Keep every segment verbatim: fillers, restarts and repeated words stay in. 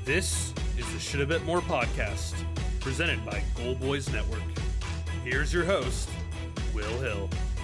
This is the Should Have Bet More podcast, presented by Goal Boys Network. Here's your host, Will Hill.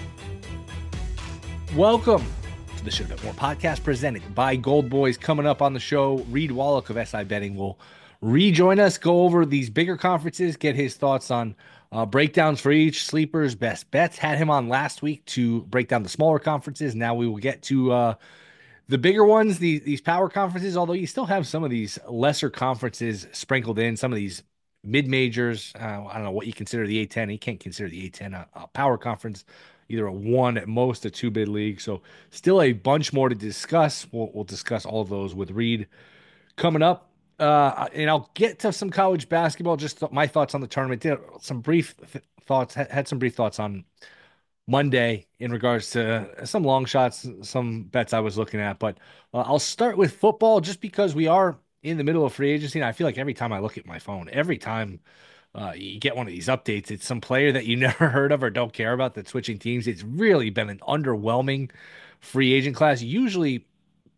Welcome to the Should Have Bet More podcast, presented by Gold Boys. Coming up on the show, Reed Wallach of S I Betting will rejoin us, go over these bigger conferences, get his thoughts on uh, breakdowns for each, sleepers, best bets. Had him on last week to break down the smaller conferences. Now we will get to uh, the bigger ones, these, these power conferences, although you still have some of these lesser conferences sprinkled in, some of these mid-majors. Uh, I don't know what you consider the A ten. You can't consider the A ten a, a power conference, either a one at most, a two-bid league. So still a bunch more to discuss. We'll, we'll discuss all of those with Reed coming up. Uh, and I'll get to some college basketball, just th- my thoughts on the tournament. Did some brief th- thoughts, had, had some brief thoughts on Monday in regards to some long shots, some bets I was looking at. But uh, I'll start with football just because we are in the middle of free agency. And I feel like every time I look at my phone, every time uh, you get one of these updates, it's some player that you never heard of or don't care about that's switching teams. It's really been an underwhelming free agent class. Usually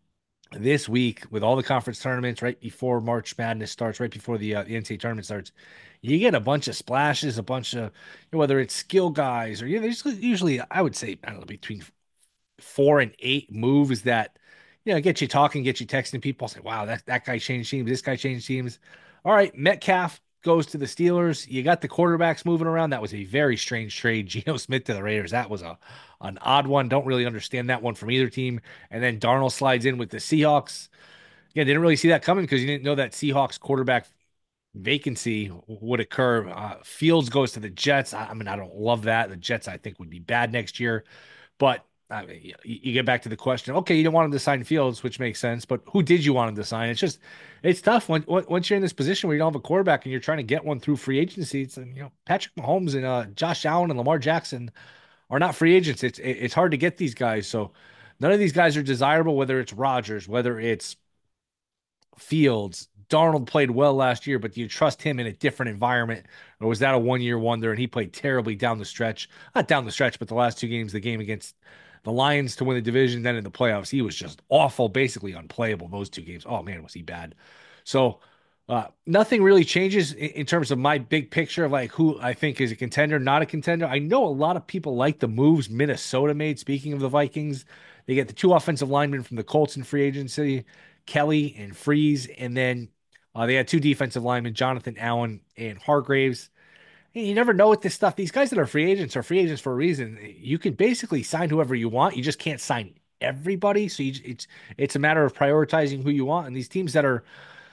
this week, with all the conference tournaments right before March Madness starts, right before the, uh, the N C A A tournament starts, you get a bunch of splashes, a bunch of, you know, whether it's skill guys or, you know, there's usually, I would say, I don't know, between four and eight moves that, you know, get you talking, get you texting people, say, wow, that, that guy changed teams, this guy changed teams. All right, Metcalf goes to the Steelers. You got the quarterbacks moving around. That was a very strange trade. Geno Smith to the Raiders. That was a an odd one. Don't really understand that one from either team. And then Darnold slides in with the Seahawks. Yeah, didn't really see that coming because you didn't know that Seahawks quarterback vacancy would occur. Uh, Fields goes to the Jets. I, I mean, I don't love that. The Jets, I think, would be bad next year. But I mean, you, you get back to the question. Okay, you don't want him to sign Fields, which makes sense. But who did you want him to sign? It's just, it's tough when once you're in this position where you don't have a quarterback and you're trying to get one through free agency. It's, you know, Patrick Mahomes and uh, Josh Allen and Lamar Jackson are not free agents. It's it's hard to get these guys. So none of these guys are desirable. Whether it's Rodgers, whether it's Fields. Darnold played well last year, but do you trust him in a different environment? Or was that a one-year wonder and he played terribly down the stretch? Not down the stretch, but the last two games, the game against the Lions to win the division, then in the playoffs, he was just awful, basically unplayable those two games. Oh, man, was he bad. So uh, nothing really changes in, in terms of my big picture of like who I think is a contender, not a contender. I know a lot of people like the moves Minnesota made. Speaking of the Vikings, they get the two offensive linemen from the Colts in free agency, Kelly and Freeze, and then uh, they had two defensive linemen, Jonathan Allen and Hargraves. And you never know with this stuff. These guys that are free agents are free agents for a reason. You can basically sign whoever you want. You just can't sign everybody. So you, it's it's a matter of prioritizing who you want. And these teams that are,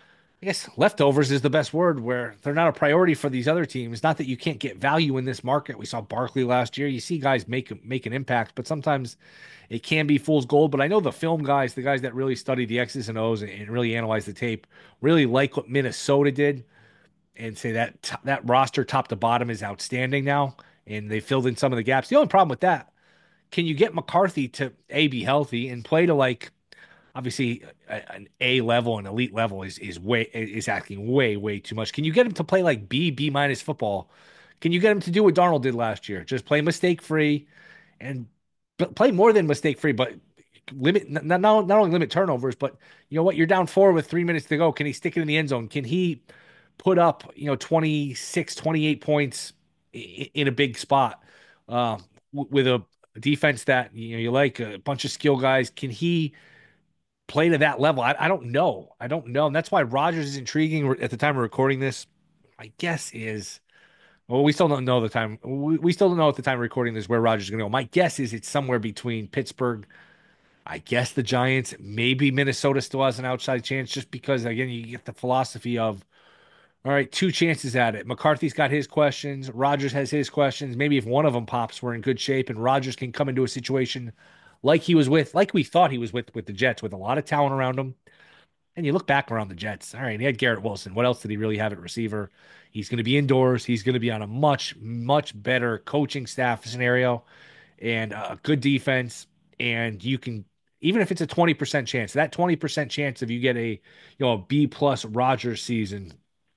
I guess, leftovers is the best word, where they're not a priority for these other teams. Not that you can't get value in this market. We saw Barkley last year. You see guys make make an impact, but sometimes it can be fool's gold. But I know the film guys, the guys that really study the X's and O's and, and really analyze the tape, really like what Minnesota did and say that that roster top to bottom is outstanding now. And they filled in some of the gaps. The only problem with that, can you get McCarthy to A, be healthy and play to like, obviously a, an A level, an elite level is is way is asking way way too much. Can you get him to play like B B minus football? Can you get him to do what Darnold did last year? Just play mistake free and play more than mistake free, but limit not, not not only limit turnovers, but you know what? You're down four with three minutes to go. Can he stick it in the end zone? Can he put up, you know, twenty-six, twenty-eight points in a big spot uh, with a defense that, you know, you like, a bunch of skill guys? Can he play to that level? I, I don't know. I don't know. And that's why Rodgers is intriguing at the time of recording this. My guess is, well, we still don't know the time. We, we still don't know at the time of recording this where Rodgers is going to go. My guess is it's somewhere between Pittsburgh, I guess the Giants, maybe Minnesota still has an outside chance, just because, again, you get the philosophy of, all right, two chances at it. McCarthy's got his questions. Rodgers has his questions. Maybe if one of them pops, we're in good shape, and Rodgers can come into a situation like he was with, like we thought he was with, with the Jets, with a lot of talent around him. And you look back around the Jets. All right, he had Garrett Wilson. What else did he really have at receiver? He's going to be indoors. He's going to be on a much, much better coaching staff scenario and a good defense. And you can, even if it's a twenty percent chance, that twenty percent chance of you get a, you know, a B plus Rodgers season,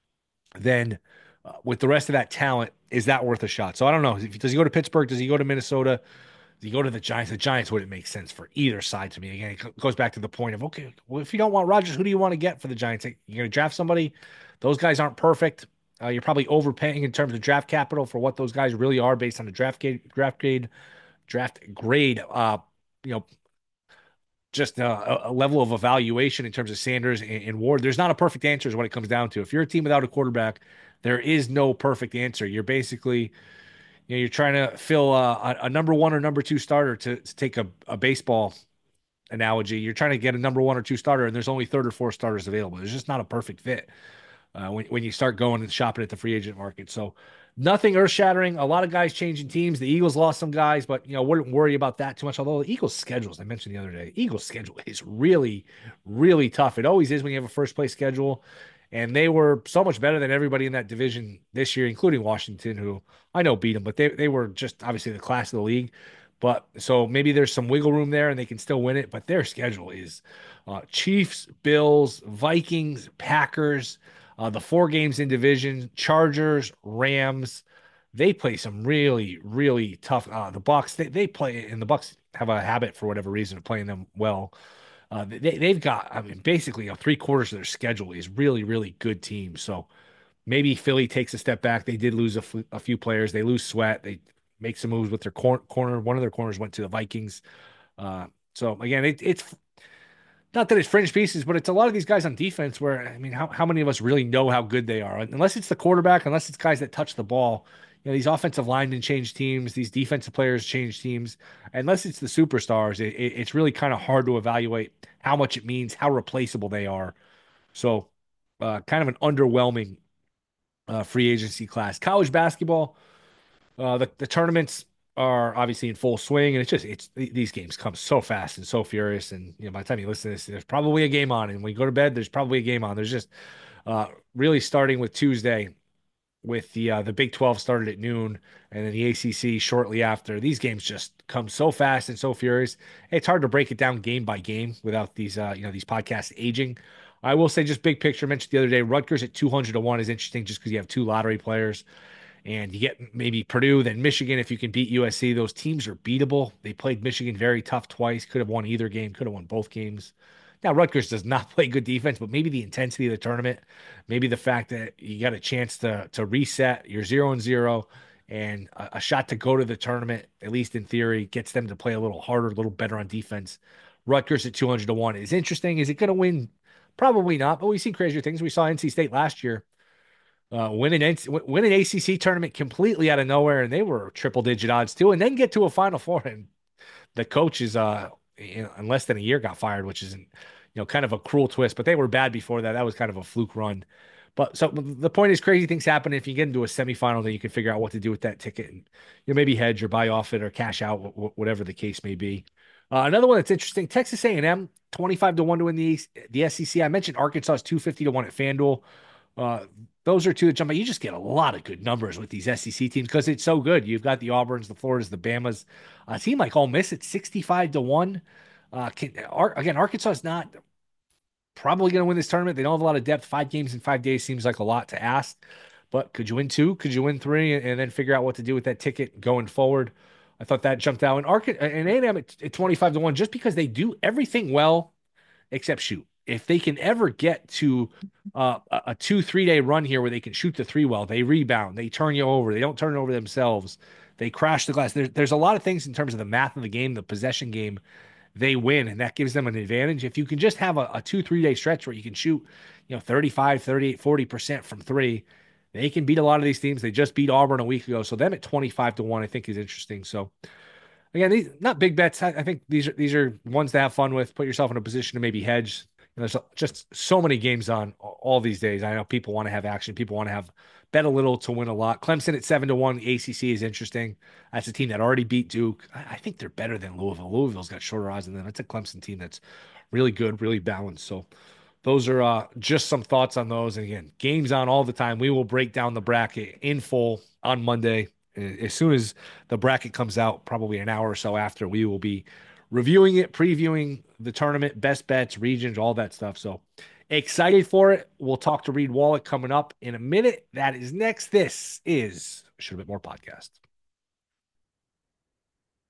then uh, with the rest of that talent, is that worth a shot? So I don't know. Does he go to Pittsburgh? Does he go to Minnesota? You go to the Giants. The Giants wouldn't make sense for either side to me. Again, it goes back to the point of, okay, well, if you don't want Rodgers, who do you want to get for the Giants? You're going to draft somebody. Those guys aren't perfect. Uh, you're probably overpaying in terms of draft capital for what those guys really are based on the draft grade, draft grade, draft grade. Uh, you know, just a, a level of evaluation in terms of Sanders and, and Ward. There's not a perfect answer, is what it comes down to. If you're a team without a quarterback, there is no perfect answer. You're basically you know, you're trying to fill uh, a, a number one or number two starter to, to take a, a baseball analogy. You're trying to get a number one or two starter, and there's only third or fourth starters available. There's just not a perfect fit uh, when, when you start going and shopping at the free agent market. So nothing earth shattering. A lot of guys changing teams. The Eagles lost some guys, but you know, wouldn't worry about that too much. Although the Eagles' schedule, as I mentioned the other day, Eagles' schedule is really, really tough. It always is when you have a first place schedule. And they were so much better than everybody in that division this year, including Washington, who I know beat them, but they, they were just obviously the class of the league. But so maybe there's some wiggle room there and they can still win it. But their schedule is uh, Chiefs, Bills, Vikings, Packers, uh, the four games in division, Chargers, Rams. They play some really, really tough. Uh, the Bucks, they, they play, and the Bucks have a habit for whatever reason of playing them well. Uh, they, they've got, I mean, basically, you know, three quarters of their schedule is really, really good teams. So maybe Philly takes a step back. They did lose a, f- a few players. They lose Sweat. They make some moves with their cor- corner. One of their corners went to the Vikings. Uh, so again, it, it's not that it's fringe pieces, but it's a lot of these guys on defense where, I mean, how, how many of us really know how good they are? Unless it's the quarterback, unless it's guys that touch the ball. You know, these offensive linemen change teams, these defensive players change teams. Unless it's the superstars, it, it, it's really kind of hard to evaluate how much it means, how replaceable they are. So, uh, kind of an underwhelming uh, free agency class. College basketball, uh, the, the tournaments are obviously in full swing, and it's just it's these games come so fast and so furious. And you know, by the time you listen to this, there's probably a game on, and when you go to bed, there's probably a game on. There's just uh, really starting with Tuesday, with the uh, the Big twelve started at noon, and then the A C C shortly after. These games just come so fast and so furious. It's hard to break it down game by game without these uh, you know these podcasts aging. I will say, just big picture, mentioned the other day, Rutgers at two hundred to one is interesting just because you have two lottery players and you get maybe Purdue, then Michigan. If you can beat U S C, those teams are beatable. They played Michigan very tough twice. Could have won either game. Could have won both games. Now Rutgers does not play good defense, but maybe the intensity of the tournament, maybe the fact that you got a chance to to reset. You're zero and zero, and a, a shot to go to the tournament, at least in theory, gets them to play a little harder, a little better on defense. Rutgers at two hundred to one is interesting. Is it going to win? Probably not, but we've seen crazier things. We saw N C State last year uh, win an win an A C C tournament completely out of nowhere, and they were triple digit odds too, and then get to a Final Four, and the coach is uh in, in less than a year got fired, which is, you know, kind of a cruel twist. But they were bad before that. That was kind of a fluke run. But so the point is, crazy things happen. If you get into a semifinal, then you can figure out what to do with that ticket, and you know, maybe hedge or buy off it or cash out, whatever the case may be. Uh, another one that's interesting: Texas A and M twenty-five to one to win the the S E C. I mentioned Arkansas is two fifty to one at FanDuel. Uh, those are two that jump out. You just get a lot of good numbers with these S E C teams because it's so good. You've got the Auburns, the Floridas, the Bamas. A team like Ole Miss at sixty-five to one. Uh, can, Ar- again, Arkansas is not probably going to win this tournament. They don't have a lot of depth. Five games in five days seems like a lot to ask. But could you win two? Could you win three? And, and then figure out what to do with that ticket going forward? I thought that jumped out. And, Ark- and A and M at, at twenty-five to one, just because they do everything well except shoot. If they can ever get to uh, a a two, three day run here where they can shoot the three well, they rebound, they turn you over, they don't turn it over themselves, they crash the glass. There's there's a lot of things in terms of the math of the game, the possession game, they win, and that gives them an advantage. If you can just have a, a two, three day stretch where you can shoot, you know, thirty-five, thirty-eight, forty percent from three, they can beat a lot of these teams. They just beat Auburn a week ago. So them at twenty-five to one, I think is interesting. So again, these not big bets. I, I think these are these are ones to have fun with. Put yourself in a position to maybe hedge. And there's just so many games on all these days. I know people want to have action. People want to have bet a little to win a lot. Clemson at seven to one. The A C C is interesting. That's a team that already beat Duke. I, I think they're better than Louisville. Louisville's got shorter odds than them. It's a Clemson team that's really good, really balanced. So those are uh, just some thoughts on those. And again, games on all the time. We will break down the bracket in full on Monday. As soon as the bracket comes out, probably an hour or so after, we will be reviewing it, previewing the tournament, best bets, regions, all that stuff. So excited for it. We'll talk to Reed Wallach coming up in a minute. That is next. This is Should Have Been More podcast.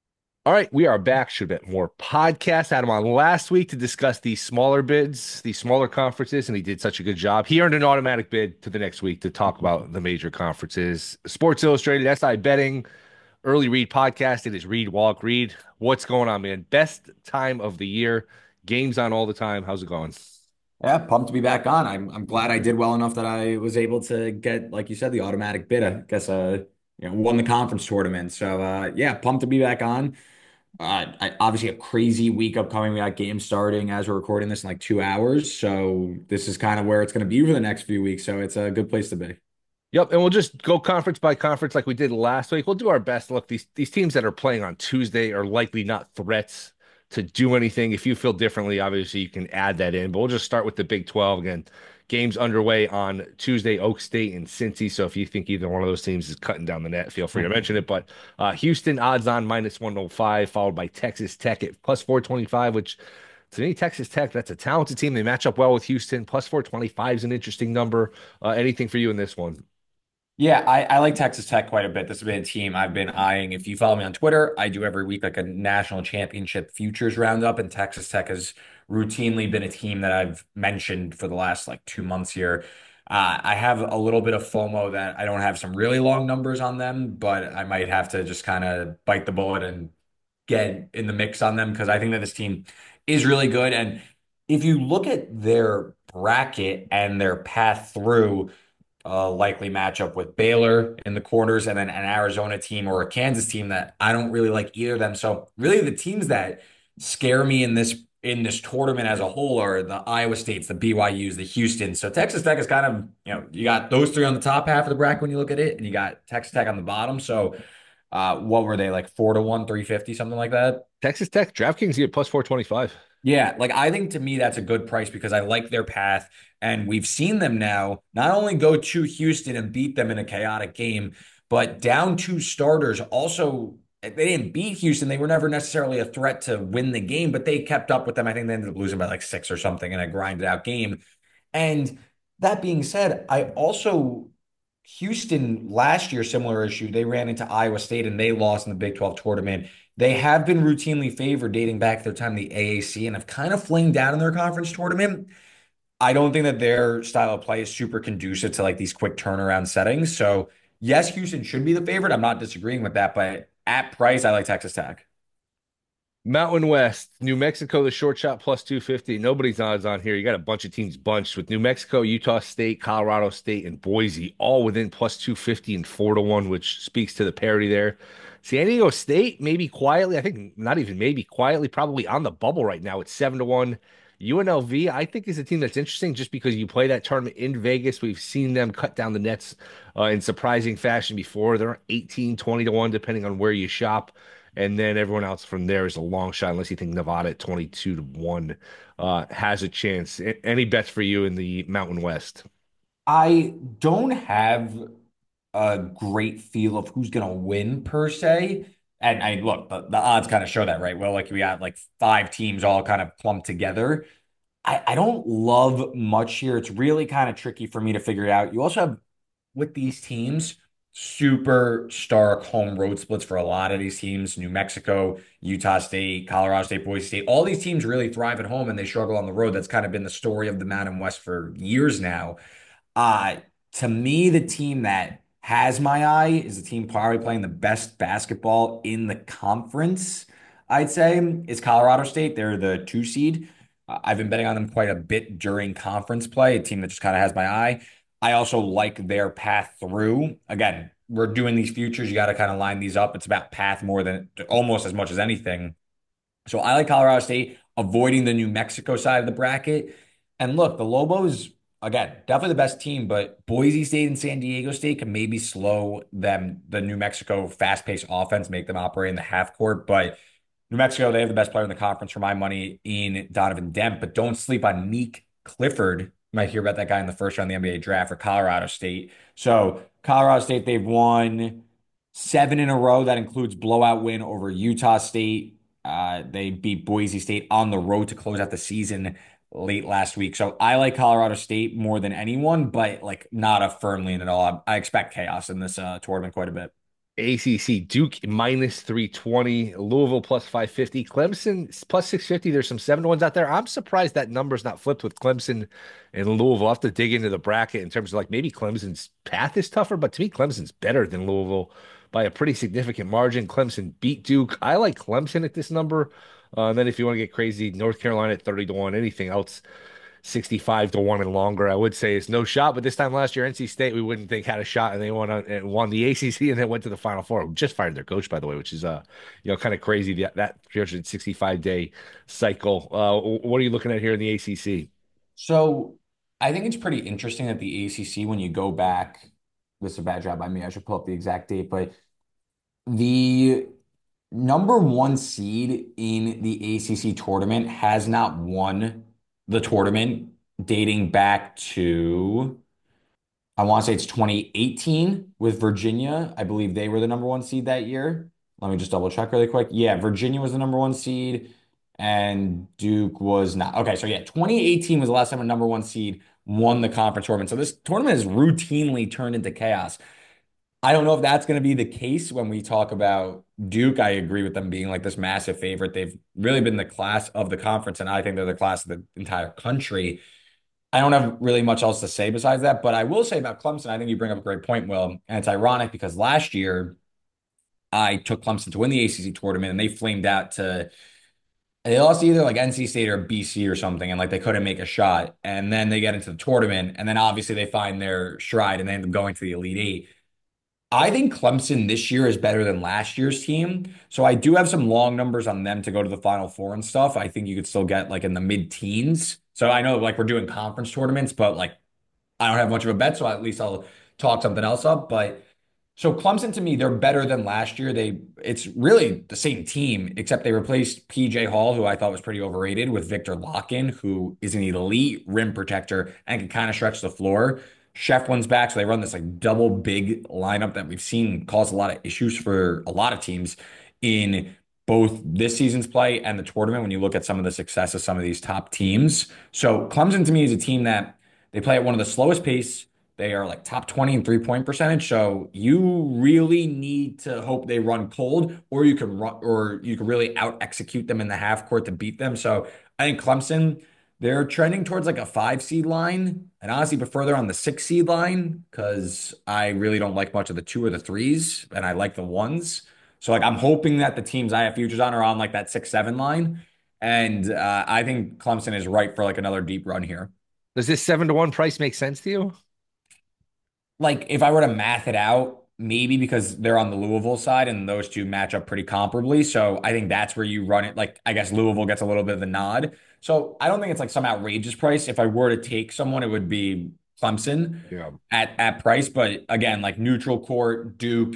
All right, we are back. Should have been more podcast. Had him on last week to discuss these smaller bids, these smaller conferences, and he did such a good job. He earned an automatic bid to the next week to talk about the major conferences. Sports Illustrated, S I Betting, Early Read podcast. It is Read, Walk, Read. What's going on, man? Best time of the year. Games on all the time. How's it going? Yeah, pumped to be back on. I'm I'm glad I did well enough that I was able to get, like you said, the automatic bid. I guess uh you know won the conference tournament. So uh yeah, pumped to be back on. Uh I, obviously a crazy week upcoming. We got games starting as we're recording this in like two hours. So this is kind of where it's going to be for the next few weeks. So it's a good place to be. Yep, and we'll just go conference by conference like we did last week. We'll do our best. Look, these these teams that are playing on Tuesday are likely not threats to do anything. If you feel differently, obviously you can add that in. But we'll just start with the Big twelve again. Games underway on Tuesday, Oak State and Cincy. So if you think either one of those teams is cutting down the net, feel free to mention it. But uh, Houston odds on minus one oh five, followed by Texas Tech at plus four twenty-five, which to me, Texas Tech, that's a talented team. They match up well with Houston. Plus four twenty-five is an interesting number. Uh, anything for you in this one? Yeah, I, I like Texas Tech quite a bit. This has been a team I've been eyeing. If you follow me on Twitter, I do every week like a national championship futures roundup, and Texas Tech has routinely been a team that I've mentioned for the last like two months here. Uh, I have a little bit of FOMO that I don't have some really long numbers on them, but I might have to just kind of bite the bullet and get in the mix on them because I think that this team is really good. And if you look at their bracket and their path through, uh, likely matchup with Baylor in the quarters, and then an Arizona team or a Kansas team that I don't really like either of them. So really, the teams that scare me in this in this tournament as a whole are the Iowa States, the B Y Us, the Houston. So Texas Tech is kind of, you know, you got those three on the top half of the bracket when you look at it, and you got Texas Tech on the bottom. So uh, what were they, like four to one, three fifty, something like that? Texas Tech, DraftKings get plus four twenty-five. Yeah, like I think to me that's a good price because I like their path. And we've seen them now not only go to Houston and beat them in a chaotic game, but down two starters also. They didn't beat Houston. They were never necessarily a threat to win the game, but they kept up with them. I think they ended up losing by like six or something in a grinded out game. And that being said, I also Houston last year, similar issue. They ran into Iowa State and they lost in the Big twelve tournament. They have been routinely favored dating back to their time in the A A C and have kind of flamed out in their conference tournament. I don't think that their style of play is super conducive to like these quick turnaround settings. So, yes, Houston should be the favorite. I'm not disagreeing with that, but at price, I like Texas Tech. Mountain West, New Mexico, the short shot plus two fifty. Nobody's odds on here. You got a bunch of teams bunched with New Mexico, Utah State, Colorado State, and Boise, all within plus two fifty and four to one, which speaks to the parity there. San Diego State, maybe quietly, I think not even maybe quietly, probably on the bubble right now. It's seven to one. U N L V, I think, is a team that's interesting just because you play that tournament in Vegas. We've seen them cut down the nets uh, in surprising fashion before. They're eighteen, twenty to one, depending on where you shop. And then everyone else from there is a long shot, unless you think Nevada at twenty-two to one uh, has a chance. A- Any bets for you in the Mountain West? I don't have a great feel of who's going to win per se. And I look, the, the odds kind of show that, right? Well, like we got like five teams all kind of clumped together. I, I don't love much here. It's really kind of tricky for me to figure it out. You also have with these teams super stark home road splits for a lot of these teams. New Mexico, Utah State, Colorado State, Boise State. All these teams really thrive at home and they struggle on the road. That's kind of been the story of the Mountain West for years now. Uh, to me, the team that has my eye is the team probably playing the best basketball in the conference, I'd say, is Colorado State. They're the two seed. Uh, I've been betting on them quite a bit during conference play, a team that just kind of has my eye. I also like their path through. Again, we're doing these futures. You got to kind of line these up. It's about path more than almost as much as anything. So I like Colorado State avoiding the New Mexico side of the bracket. And look, the Lobos, again, definitely the best team, but Boise State and San Diego State can maybe slow them, the New Mexico fast-paced offense, make them operate in the half court. But New Mexico, they have the best player in the conference for my money in Donovan Dent, but don't sleep on Meek Clifford. You might hear about that guy in the first round of the N B A draft for Colorado State. So Colorado State, they've won seven in a row. That includes blowout win over Utah State. Uh, they beat Boise State on the road to close out the season late last week. So I like Colorado State more than anyone, but like not a firm lean at all. I, I expect chaos in this uh, tournament quite a bit. A C C, Duke minus three twenty, Louisville plus five fifty, Clemson plus six fifty. There's some seven to ones out there. I'm surprised that number's not flipped with Clemson and Louisville. I'll have to dig into the bracket in terms of like maybe Clemson's path is tougher, but to me, Clemson's better than Louisville by a pretty significant margin. Clemson beat Duke. I like Clemson at this number. Uh, and then if you want to get crazy, North Carolina at thirty to one. Anything else sixty-five to one and longer, I would say it's no shot. But this time last year, N C State, we wouldn't think had a shot, and they won on, and won the A C C and then went to the Final Four. Just fired their coach, by the way, which is uh you know kind of crazy that that three hundred sixty-five day cycle. Uh, what are you looking at here in the A C C? So I think it's pretty interesting that the A C C, when you go back, this is a bad job by me. I should pull up the exact date, but the number one seed in the A C C tournament has not won the tournament dating back to, I want to say it's twenty eighteen with Virginia. I believe they were the number one seed that year. Let me just double check really quick. Yeah, Virginia was the number one seed and Duke was not. Okay, so yeah, twenty eighteen was the last time a number one seed won the conference tournament. So this tournament has routinely turned into chaos. I don't know if that's going to be the case when we talk about Duke. I agree with them being like this massive favorite. They've really been the class of the conference, and I think they're the class of the entire country. I don't have really much else to say besides that, but I will say about Clemson, I think you bring up a great point, Will, and it's ironic because last year I took Clemson to win the A C C tournament, and they flamed out to they lost to either like N C State or B C or something, and like they couldn't make a shot. And then they get into the tournament, and then obviously they find their stride and they end up going to the Elite Eight. I think Clemson this year is better than last year's team. So I do have some long numbers on them to go to the Final Four and stuff. I think you could still get like in the mid-teens. So I know like we're doing conference tournaments, but like I don't have much of a bet, so at least I'll talk something else up. But so Clemson to me, they're better than last year. They it's really the same team, except they replaced P J Hall, who I thought was pretty overrated, with Victor Locken, who is an elite rim protector and can kind of stretch the floor. Shefflin's back, so they run this like double big lineup that we've seen cause a lot of issues for a lot of teams in both this season's play and the tournament when you look at some of the success of some of these top teams. So Clemson to me is a team that they play at one of the slowest pace. They are like top twenty in three point percentage. So you really need to hope they run cold, or you can run, or you can really out execute them in the half court to beat them. So I think Clemson, they're trending towards like a five seed line, and honestly prefer they're on the six seed line because I really don't like much of the two or the threes, and I like the ones. So like I'm hoping that the teams I have futures on are on like that six seven line, and uh, I think Clemson is right for like another deep run here. Does this seven to one price make sense to you? Like if I were to math it out, maybe because they're on the Louisville side and those two match up pretty comparably. So I think that's where you run it. Like I guess Louisville gets a little bit of the nod. So I don't think it's like some outrageous price. If I were to take someone, it would be Clemson Yeah. at at price. But again, like neutral court, Duke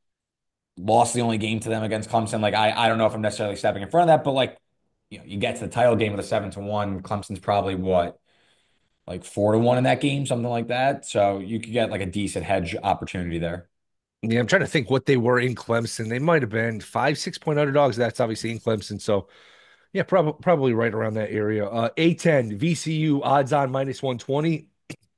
lost the only game to them against Clemson. Like I I don't know if I'm necessarily stepping in front of that, but like you know, you get to the title game with a seven to one. Clemson's probably what, like four to one in that game, something like that. So you could get like a decent hedge opportunity there. Yeah, I'm trying to think what they were in Clemson. They might have been five, six point underdogs. That's obviously in Clemson. So yeah, probably probably right around that area. Uh, A ten, V C U odds on minus one twenty.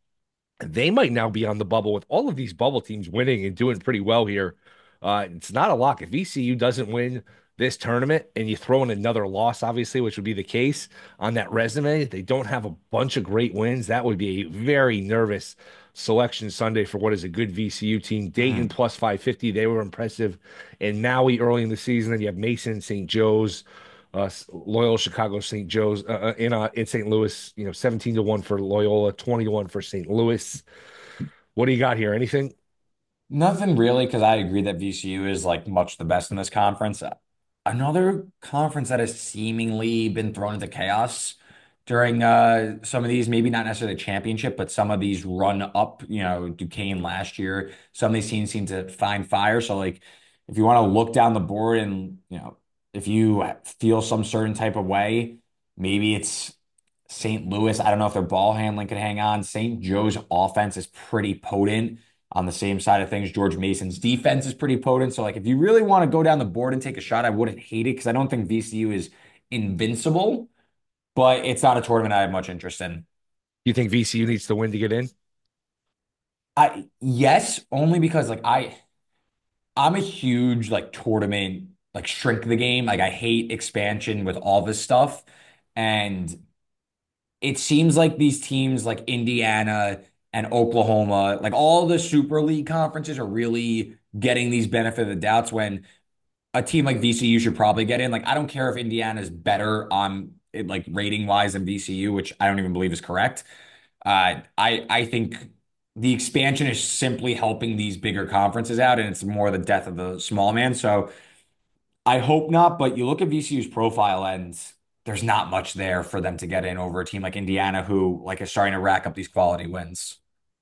They might now be on the bubble with all of these bubble teams winning and doing pretty well here. Uh, it's not a lock. If V C U doesn't win this tournament and you throw in another loss, obviously, which would be the case on that resume, they don't have a bunch of great wins. That would be a very nervous selection Sunday for what is a good V C U team. Dayton Mhm. plus five fifty. They were impressive. And Maui early in the season. Then you have Mason, Saint Joe's, uh, Loyola Chicago, Saint Joe's uh, uh, in uh, in Saint Louis. You know, seventeen to one for Loyola, twenty to one for Saint Louis. What do you got here? Anything? Nothing really, because I agree that V C U is like much the best in this conference. Another conference that has seemingly been thrown into chaos during uh, some of these, maybe not necessarily the championship, but some of these run up, you know, Duquesne last year, some of these teams seem to find fire. So, like, if you want to look down the board and, you know, if you feel some certain type of way, maybe it's Saint Louis. I don't know if their ball handling can hang on. Saint Joe's offense is pretty potent. On the same side of things, George Mason's defense is pretty potent. So, like, if you really want to go down the board and take a shot, I wouldn't hate it because I don't think V C U is invincible, but it's not a tournament I have much interest in. You think V C U needs to win to get in? I yes, only because like I I'm a huge like tournament, like shrink the game. Like I hate expansion with all this stuff. And it seems like these teams like Indiana and Oklahoma, like all the Super League conferences are really getting these benefit of the doubts when a team like V C U should probably get in. Like, I don't care if Indiana's better on it, like rating wise than V C U, which I don't even believe is correct. Uh, I I think the expansion is simply helping these bigger conferences out, and it's more the death of the small man. So I hope not, but you look at V C U's profile and there's not much there for them to get in over a team like Indiana, who like is starting to rack up these quality wins.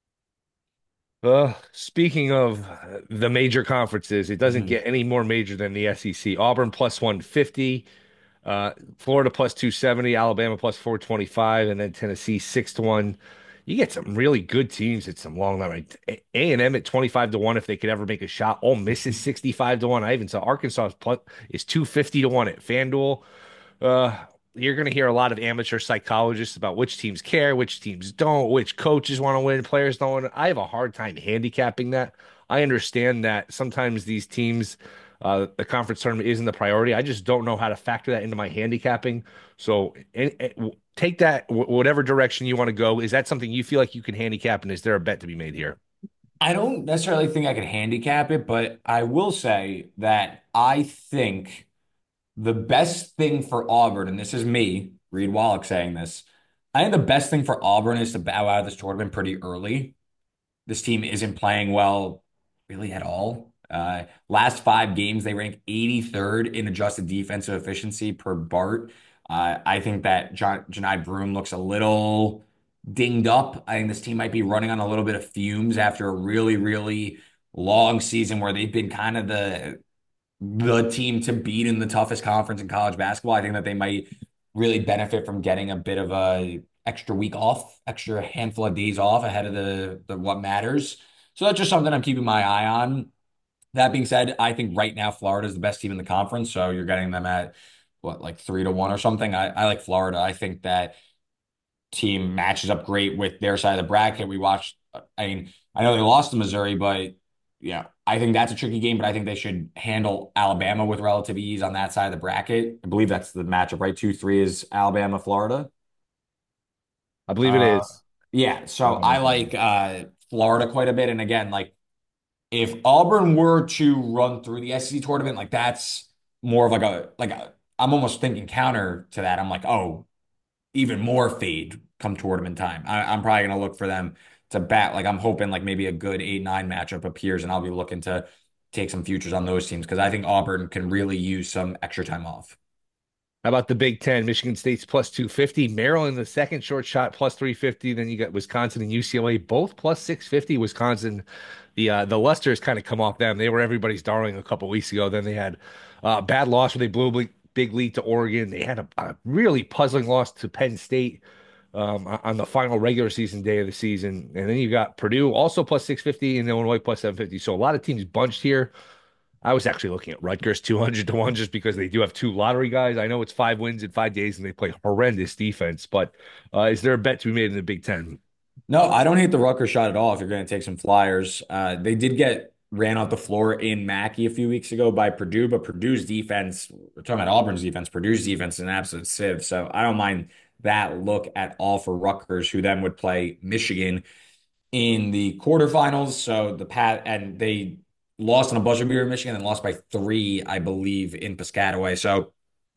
Uh, speaking of the major conferences, it doesn't Mhm. get any more major than the S E C. Auburn plus one fifty, uh, Florida plus two seventy, Alabama plus four twenty-five, and then Tennessee six to one. You get some really good teams at some long line. Right? A and M at twenty-five to one if they could ever make a shot. Ole Miss is sixty-five to one. I even saw Arkansas is plus is two fifty to one at FanDuel. Uh, you're going to hear a lot of amateur psychologists about which teams care, which teams don't, which coaches want to win, players don't. Want I have a hard time handicapping that. I understand that sometimes these teams, uh, the conference tournament isn't the priority. I just don't know how to factor that into my handicapping. So and, and take that w whatever direction you want to go. Is that something you feel like you can handicap, and is there a bet to be made here? I don't necessarily think I could handicap it, but I will say that I think the best thing for Auburn, and this is me, Reed Wallach, saying this, I think the best thing for Auburn is to bow out of this tournament pretty early. This team isn't playing well really at all. Uh, last five games, they rank eighty-third in adjusted defensive efficiency per Bart. Uh, I think that John, Janai Broom looks a little dinged up. I think this team might be running on a little bit of fumes after a really, really long season where they've been kind of the the team to beat in the toughest conference in college basketball. I think that they might really benefit from getting a bit of a extra week off, extra handful of days off ahead of the, the what matters. So that's just something I'm keeping my eye on. That being said, I think right now Florida is the best team in the conference. So you're getting them at what, like three to one or something. I, I like Florida. I think that team matches up great with their side of the bracket. We watched, I mean, I know they lost to Missouri, but yeah, I think that's a tricky game, but I think they should handle Alabama with relative ease on that side of the bracket. I believe that's the matchup, right? Two, three is Alabama, Florida. I believe it Uh, is. yeah, so Um, I like uh Florida quite a bit. And again, like if Auburn were to run through the S E C tournament, like that's more of like a like a, I'm almost thinking counter to that. I'm like, oh, even more fade come tournament time. I, I'm probably going to look for them to bat. Like I'm hoping like maybe a good eight nine matchup appears, and I'll be looking to take some futures on those teams because I think Auburn can really use some extra time off. How about the Big Ten? Michigan State's plus two fifty. Maryland, the second short shot, plus three fifty. Then you got Wisconsin and U C L A, both plus six fifty. Wisconsin, the uh, the luster has kind of come off them. They were everybody's darling a couple weeks ago. Then they had uh, a bad loss where they blew a big, big lead to Oregon. They had a, a really puzzling loss to Penn State um, on the final regular season day of the season. And then you got Purdue also plus six fifty and Illinois plus seven fifty. So a lot of teams bunched here. I was actually looking at Rutgers two hundred to one just because they do have two lottery guys. I know it's five wins in five days and they play horrendous defense, but uh, is there a bet to be made in the Big Ten? No, I don't hate the Rutgers shot at all if you're going to take some flyers. Uh, they did get ran off the floor in Mackey a few weeks ago by Purdue, but Purdue's defense, we're talking about Auburn's defense, Purdue's defense is an absolute sieve. So I don't mind that look at all for Rutgers, who then would play Michigan in the quarterfinals. So the pat and they lost on a buzzer beater in Michigan and lost by three, I believe, in Piscataway. So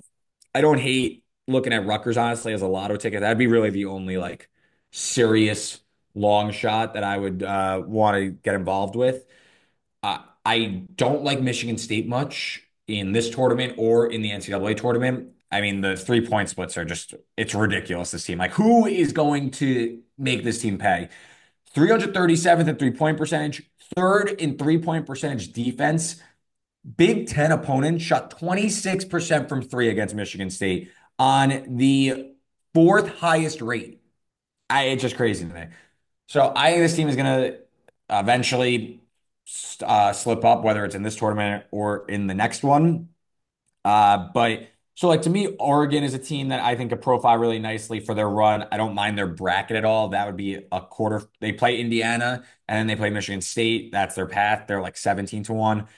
I don't hate looking at Rutgers, honestly, as a lotto ticket. That'd be really the only like serious long shot that I would uh, want to get involved with. Uh, I don't like Michigan State much in this tournament or in the N C double A tournament. I mean, the three point splits are just, it's ridiculous, this team. Like, who is going to make this team pay? three hundred thirty-seventh in three point percentage, third in three point percentage defense. Big Ten opponent shot twenty-six percent from three against Michigan State on the fourth highest rate. I, it's just crazy to me. So I think this team is going to eventually uh, slip up, whether it's in this tournament or in the next one. Uh, but so like to me, Oregon is a team that I think could profile really nicely for their run. I don't mind their bracket at all. That would be a quarter. They play Indiana and then they play Michigan State. That's their path. They're like seventeen to one.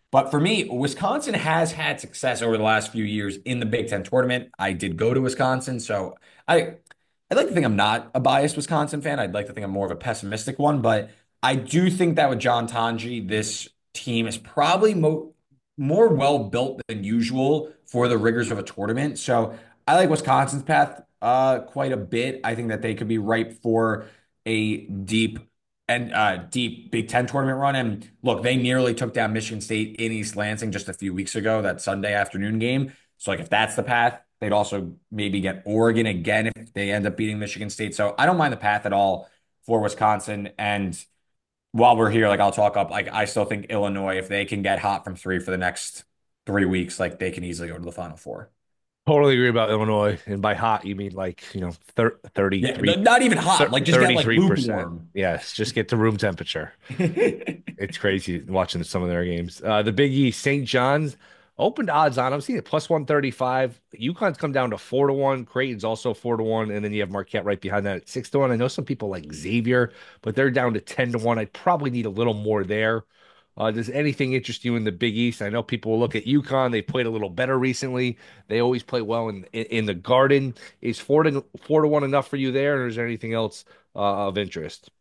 But for me, Wisconsin has had success over the last few years in the Big Ten tournament. I did go to Wisconsin, so I I'd like to think I'm not a biased Wisconsin fan. I'd like to think I'm more of a pessimistic one, but I do think that with John Tanji, this team is probably mo more well built than usual for the rigors of a tournament. So I like Wisconsin's path uh, quite a bit. I think that they could be ripe for a deep and uh, deep Big Ten tournament run. And look, they nearly took down Michigan State in East Lansing just a few weeks ago, that Sunday afternoon game. So, like, if that's the path, they'd also maybe get Oregon again if they end up beating Michigan State. So, I don't mind the path at all for Wisconsin. And while we're here, like, I'll talk up. Like, I still think Illinois, if they can get hot from three for the next three weeks, like, they can easily go to the Final Four. Totally agree about Illinois. And by hot, you mean like, you know, thir Yeah, thirty-three, not even hot. Like, just get like thirty-three percent. lukewarm. Yes, just get to room temperature. It's crazy watching some of their games. Uh, the Big East, Saint John's opened odds on. I'm seeing it plus one thirty-five. UConn's come down to four to one. Creighton's also four to one. And then you have Marquette right behind that at six to one. I know some people like Xavier, but they're down to ten to one. I'd probably need a little more there. Uh, does anything interest you in the Big East? I know people will look at UConn. They played a little better recently. They always play well in in, in the Garden. Is four to four to one enough for you there, or is there anything else uh, of interest?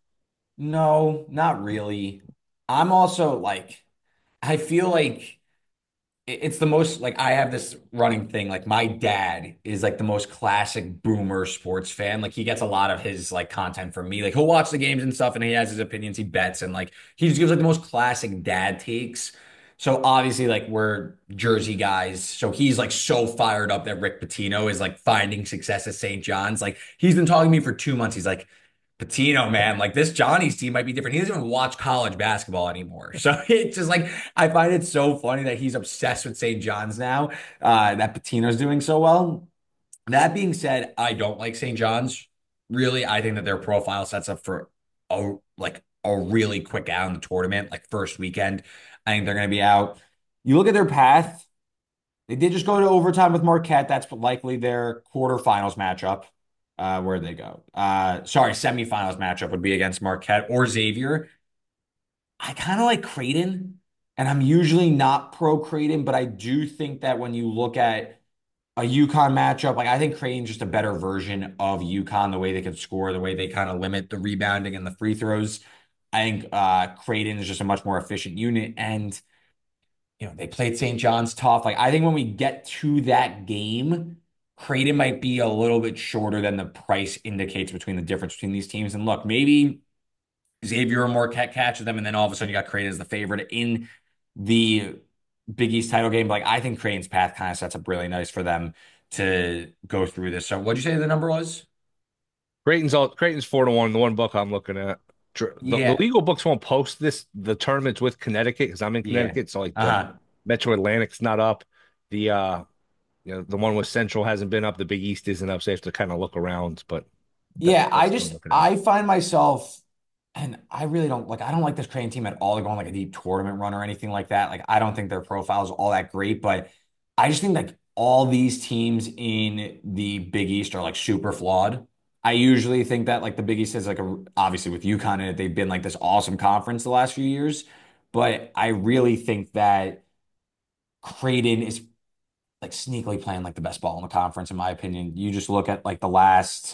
No, not really. I'm also like, I feel like it- it's the most like I have this running thing. Like my dad is like the most classic boomer sports fan. Like he gets a lot of his like content from me. Like he'll watch the games and stuff and he has his opinions, he bets, and like he just gives like the most classic dad takes. So obviously, like we're Jersey guys. So he's like so fired up that Rick Pitino is like finding success at Saint John's. Like he's been talking to me for two months. He's like, Patino, man, like this Johnny's team might be different. He doesn't even watch college basketball anymore. So it's just like I find it so funny that he's obsessed with Saint John's now, uh, that Patino's doing so well. That being said, I don't like Saint John's. Really, I think that their profile sets up for a like a really quick out in the tournament, like first weekend. I think they're going to be out. You look at their path. They did just go to overtime with Marquette. That's likely their quarterfinals matchup. Uh, where'd they go? Uh, sorry, semifinals matchup would be against Marquette or Xavier. I kind of like Creighton, and I'm usually not pro Creighton, but I do think that when you look at a UConn matchup, like I think Creighton's just a better version of UConn, the way they can score, the way they kind of limit the rebounding and the free throws. I think uh, Creighton is just a much more efficient unit, and you know, they played Saint John's tough. Like, I think when we get to that game, Creighton might be a little bit shorter than the price indicates between the difference between these teams. And look, maybe Xavier or Marquette catches them, and then all of a sudden you got Creighton as the favorite in the Big East title game. But like, I think Creighton's path kind of sets up really nice for them to go through this. So, what'd you say the number was? Creighton's all Creighton's four to one. The one book I'm looking at. Dr- The, the Yeah, legal books won't post this the tournaments with Connecticut because I'm in yeah. Connecticut, so like the Uh-huh. Metro Atlantic's not up. The uh you know the one with Central hasn't been up. The Big East isn't up, so you have to kind of look around. But that, Yeah, I that's what I'm just looking at. I find myself, and I really don't like I don't like this Crane team at all. They're going like a deep tournament run or anything like that. Like I don't think their profile is all that great, but I just think like all these teams in the Big East are like super flawed. I usually think that like the Big East is like a obviously with UConn in it, they've been like this awesome conference the last few years, but I really think that Creighton is like sneakily playing like the best ball in the conference, in my opinion. You just look at like the last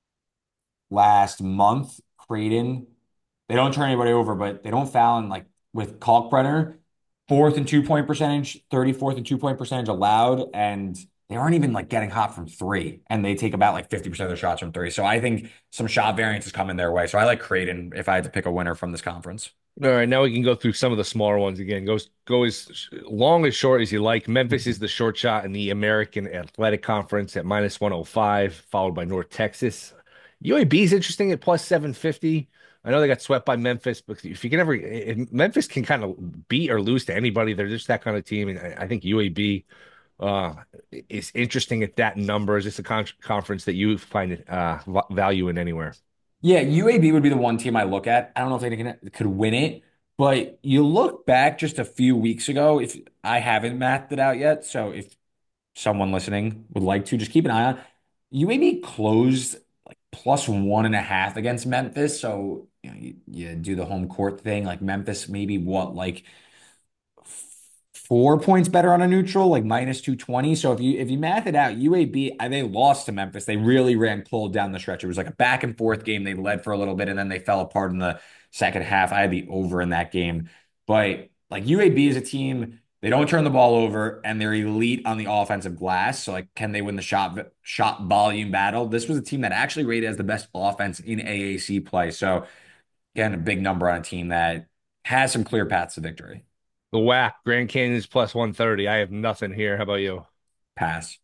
last month, Creighton, they don't turn anybody over, but they don't foul. And like with Kalkbrenner, fourth and two point percentage, thirty-fourth and two point percentage allowed. And they aren't even like getting hot from three. And they take about like fifty percent of their shots from three. So I think some shot variance is coming their way. So I like Creighton if I had to pick a winner from this conference. All right, now we can go through some of the smaller ones again. Go go as long as short as you like. Memphis is the short shot in the American Athletic Conference at minus one oh five, followed by North Texas. U A B is interesting at plus seven fifty. I know they got swept by Memphis, but if you can ever, if Memphis can kind of beat or lose to anybody. They're just that kind of team. And I, I think U A B uh, is interesting at that number. Is this a con conference that you find uh, value in anywhere? Yeah, U A B would be the one team I look at. I don't know if they can, could win it, but you look back just a few weeks ago, if I haven't mathed it out yet. So if someone listening would like to, just keep an eye on. U A B closed like plus one and a half against Memphis. So, you know, you, you do the home court thing, like Memphis, maybe what, like four points better on a neutral, like minus two twenty. So if you if you math it out, U A B, uh, they lost to Memphis. They really ran cold down the stretch. It was like a back and forth game. They led for a little bit and then they fell apart in the second half. I had the over in that game. But like U A B is a team, they don't turn the ball over and they're elite on the offensive glass. So like can they win the shot shot volume battle? This was a team that actually rated as the best offense in A A C play. So again, a big number on a team that has some clear paths to victory. The W A C, Grand Canyon's plus one thirty. I have nothing here. How about you? Pass.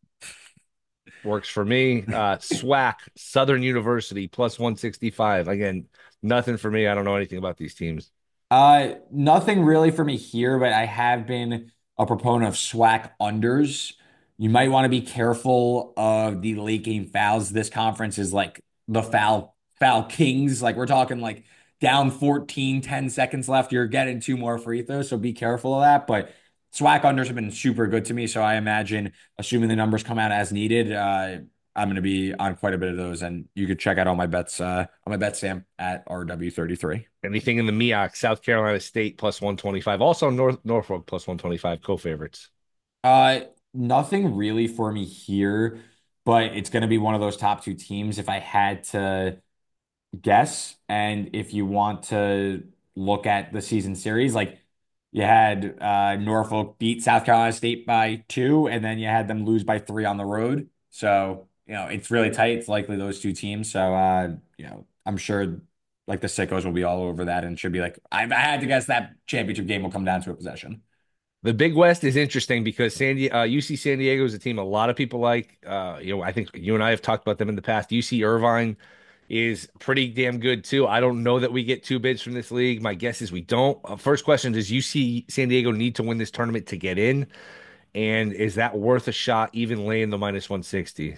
Works for me. Uh, SWAC, Southern University, plus one sixty-five. Again, nothing for me. I don't know anything about these teams. Uh, nothing really for me here, but I have been a proponent of SWAC unders. You might want to be careful of the late game fouls. This conference is like the foul foul kings. Like we're talking like down fourteen, ten seconds left. You're getting two more free throws, so be careful of that. But SWAC unders have been super good to me, so I imagine, assuming the numbers come out as needed, uh, I'm going to be on quite a bit of those. And you could check out all my bets uh, on my bet Sam at R W thirty-three. Anything in the M E A C, South Carolina State, plus one twenty-five. Also, North Norfolk, plus one twenty-five, co-favorites. Uh, nothing really for me here, but it's going to be one of those top two teams if I had to guess. And if you want to look at the season series, like you had uh, Norfolk beat South Carolina State by two, and then you had them lose by three on the road. So, you know, it's really tight. It's likely those two teams. So, uh, you know, I'm sure like the sickos will be all over that and should be like, I, I had to guess that championship game will come down to a possession. The Big West is interesting because San Die- uh, U C San Diego is a team a lot of people like. Uh, you know, I think you and I have talked about them in the past. U C Irvine is pretty damn good too. I don't know that we get two bids from this league. My guess is we don't. Uh, first question: Does U C San Diego need to win this tournament to get in? And is that worth a shot, even laying the minus one sixty?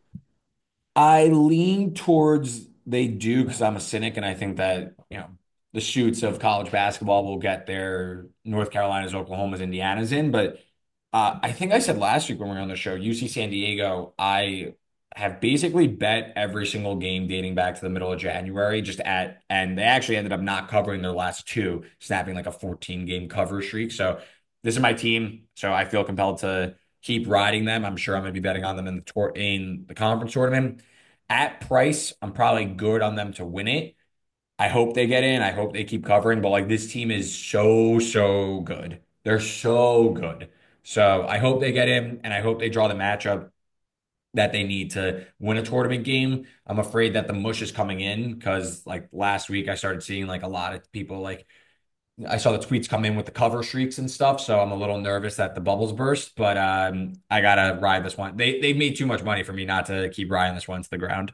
I lean towards they do because I'm a cynic and I think that, you know, the shoots of college basketball will get their North Carolina's, Oklahoma's, Indiana's in. But uh, I think I said last week when we were on the show, U C San Diego, I have basically bet every single game dating back to the middle of January, just at, and they actually ended up not covering their last two, snapping like a fourteen game cover streak. So this is my team. So I feel compelled to keep riding them. I'm sure I'm going to be betting on them in the tour in the conference tournament. At price, I'm probably good on them to win it. I hope they get in. I hope they keep covering, but like this team is so, so good. They're so good. So I hope they get in and I hope they draw the matchup that they need to win a tournament game. I'm afraid that the mush is coming in because like last week I started seeing like a lot of people like I saw the tweets come in with the cover streaks and stuff, so I'm a little nervous that the bubbles burst, but um I gotta ride this one. They they made too much money for me not to keep riding this one to the ground.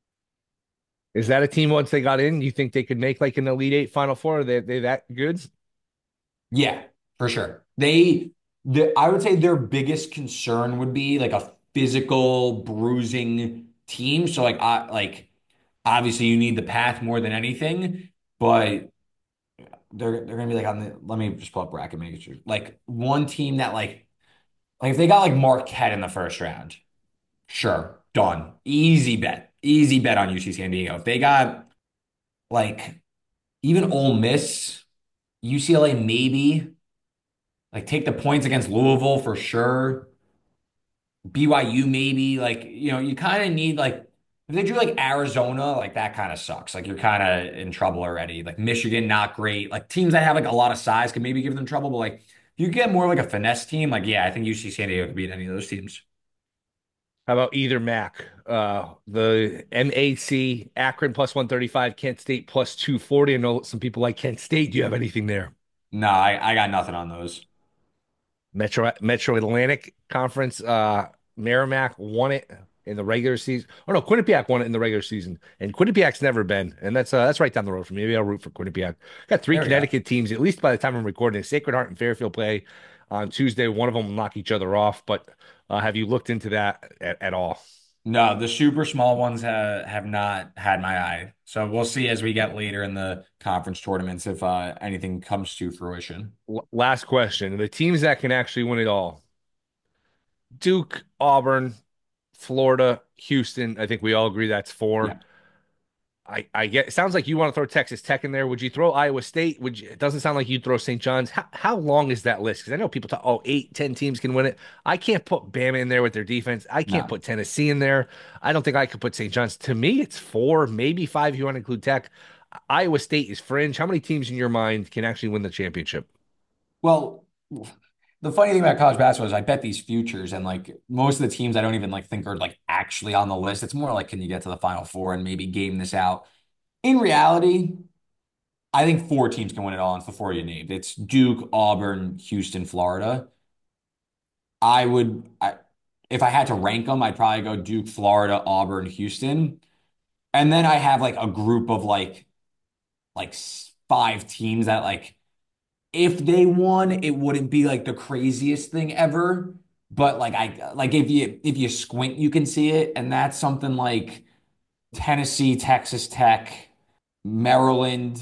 Is that a team once they got in, you think they could make like an Elite Eight Final Four? Are they they that good? Yeah, for sure. They, the, I would say their biggest concern would be like a physical bruising team. So like, I like obviously you need the path more than anything, but they're they're gonna be like on the. Let me just pull up bracket make sure. Like one team that like like if they got like Marquette in the first round, sure, done, easy bet, easy bet on U C San Diego. If they got like even Ole Miss, U C L A maybe. Like take the points against Louisville for sure. B Y U maybe. Like, you know, you kind of need like if they drew like Arizona, like that kind of sucks. Like you're kind of in trouble already. Like Michigan, not great. Like teams that have like a lot of size can maybe give them trouble, but like if you get more like a finesse team, like yeah, I think U C San Diego could beat any of those teams. How about either Mac? Uh, the M A C, Akron plus one thirty-five, Kent State plus two forty. I know some people like Kent State. Do you have anything there? No, I, I got nothing on those. Metro Metro Atlantic Conference, uh, Merrimack won it in the regular season. Oh no, Quinnipiac won it in the regular season, and Quinnipiac's never been, and that's uh, that's right down the road from me. Maybe I'll root for Quinnipiac. Got three There we go. Connecticut teams, at least by the time I'm recording. Sacred Heart and Fairfield play on Tuesday. One of them will knock each other off, but uh, have you looked into that at, at all? No, the super small ones have have not had my eye. So we'll see as we get later in the conference tournaments if uh, anything comes to fruition. L- last question: the teams that can actually win it all: Duke, Auburn, Florida, Houston. I think we all agree that's four. Yeah. I, I get it sounds like you want to throw Texas Tech in there. Would you throw Iowa State? Would you, it doesn't sound like you'd throw Saint John's. How, how long is that list? Because I know people talk, oh, eight, ten teams can win it. I can't put Bama in there with their defense. I can't No. put Tennessee in there. I don't think I could put Saint John's. To me, it's four, maybe five if you want to include Tech. Iowa State is fringe. How many teams in your mind can actually win the championship? Well, the funny thing about college basketball is I bet these futures and like most of the teams I don't even like think are like actually on the list. It's more like can you get to the Final Four and maybe game this out? In reality, I think four teams can win it all. And it's the four you named. It's Duke, Auburn, Houston, Florida. I would, I, if I had to rank them, I'd probably go Duke, Florida, Auburn, Houston, and then I have like a group of like like s- five teams that like if they won, it wouldn't be like the craziest thing ever. But like I like if you if you squint, you can see it, and that's something like Tennessee, Texas Tech, Maryland,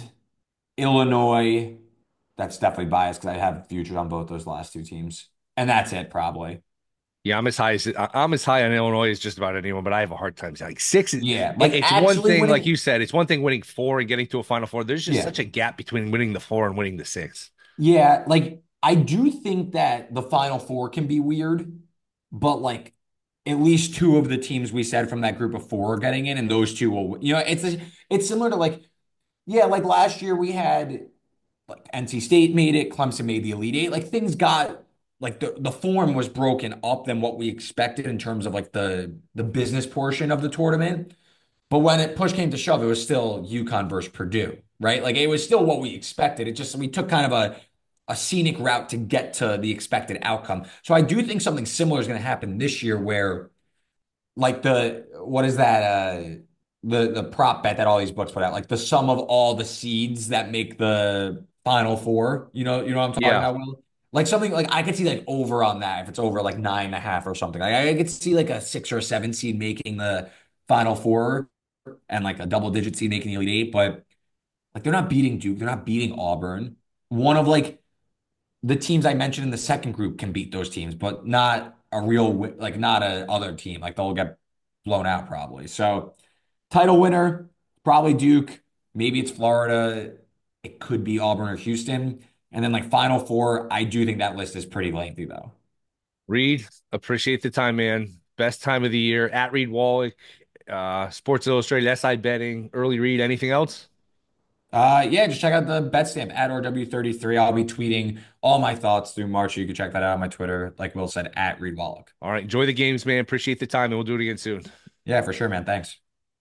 Illinois. That's definitely biased because I have futures on both those last two teams, and that's it probably. Yeah, I'm as high as I'm as high on Illinois as just about anyone, but I have a hard time saying like six. It, Yeah, like it's one actually thing, like winning. you said, it's one thing winning four and getting to a Final Four. There's just Yeah, such a gap between winning the four and winning the six. yeah. Like I do think that the Final Four can be weird, but like at least two of the teams we said from that group of four are getting in, and those two will. You know, it's it's similar to like yeah, like last year we had like N C State made it, Clemson made the Elite Eight. Like things got like the the form was broken up than what we expected in terms of like the the business portion of the tournament. But when it push came to shove, it was still UConn versus Purdue, right? Like it was still what we expected. It just we took kind of a a scenic route to get to the expected outcome. So I do think something similar is going to happen this year where like the what is that uh the the prop bet that all these books put out, like the sum of all the seeds that make the final four, you know, you know what I'm talking Yeah. about, Will? Like something like I could see like over on that if it's over like nine and a half or something. Like I could see like a six or a seven seed making the final four and like a double digit seed making the Elite Eight, but like they're not beating Duke, they're not beating Auburn. One of like the teams I mentioned in the second group can beat those teams, but not a real wi- like not a other team. Like they'll get blown out probably. So title winner, probably Duke. Maybe it's Florida. It could be Auburn or Houston. And then like Final Four, I do think that list is pretty lengthy though. Reed, appreciate the time, man. Best time of the year at Reed Wallach, uh, Sports Illustrated, S I Betting, early read. Anything else? Uh, yeah, just check out the bet stamp at R W thirty-three. I'll be tweeting all my thoughts through March. You can check that out on my Twitter, like Will said, at Reed Wallach. All right. Enjoy the games, man. Appreciate the time, and we'll do it again soon. Yeah, for sure, man. Thanks.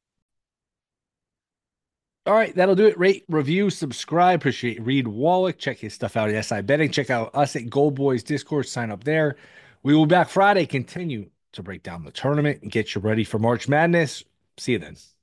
All right, that'll do it. Rate, review, subscribe. Appreciate Reed Wallach. Check his stuff out at S I Betting. Check out us at Gold Boys Discord. Sign up there. We will be back Friday. Continue to break down the tournament and get you ready for March Madness. See you then.